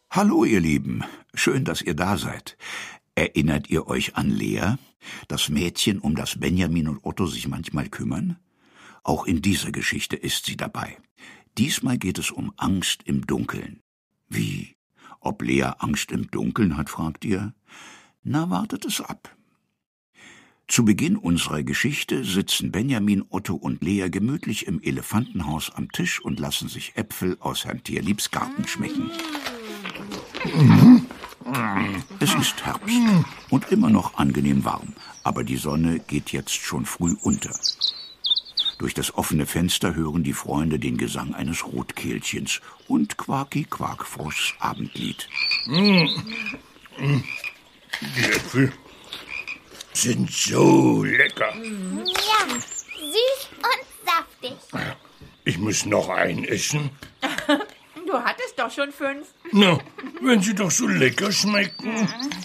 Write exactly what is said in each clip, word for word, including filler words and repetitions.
Hallo, ihr Lieben. Schön, dass ihr da seid. Erinnert ihr euch an Lea, das Mädchen, um das Benjamin und Otto sich manchmal kümmern? Auch in dieser Geschichte ist sie dabei. Diesmal geht es um Angst im Dunkeln. Wie? Ob Lea Angst im Dunkeln hat, fragt ihr? Na, wartet es ab. Zu Beginn unserer Geschichte sitzen Benjamin, Otto und Lea gemütlich im Elefantenhaus am Tisch und lassen sich Äpfel aus Herrn Tierliebs Garten schmecken. Es ist Herbst und immer noch angenehm warm, aber die Sonne geht jetzt schon früh unter. Durch das offene Fenster hören die Freunde den Gesang eines Rotkehlchens und Quaki Quakfroschs Abendlied. Die Äpfel sind so lecker. Ja, süß und saftig. Ich muss noch einen essen. Du hattest doch schon fünf. Na, wenn sie doch so lecker schmecken.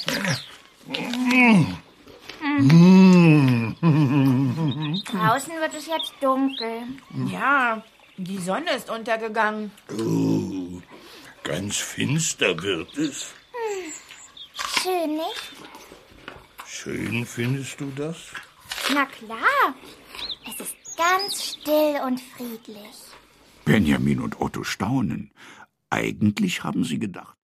Draußen wird es jetzt dunkel. Ja, die Sonne ist untergegangen. Oh, ganz finster wird es. Schön, nicht? Schön findest du das? Na klar. Es ist ganz still und friedlich. Benjamin und Otto staunen. Eigentlich haben sie gedacht,